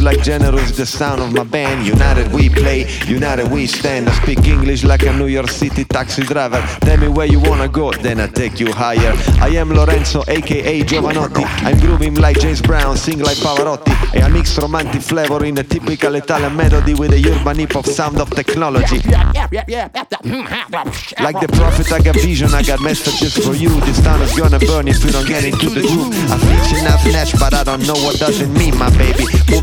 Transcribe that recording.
like generous, the sound of my band. United we play, united we stand. I speak English like a New York City taxi driver. Tell me where you wanna go, then I take you higher. I am Lorenzo, aka Giovanotti. I'm grooving like James Brown, sing like Pavarotti. E I mix romantic flavor in a typical Italian melody with the urban hip-hop sound of technology. Like the prophet, I got vision, I got messages for you. This town is gonna burn if you don't get into the groove. I fix enough nash, but I don't know what does it mean, my baby.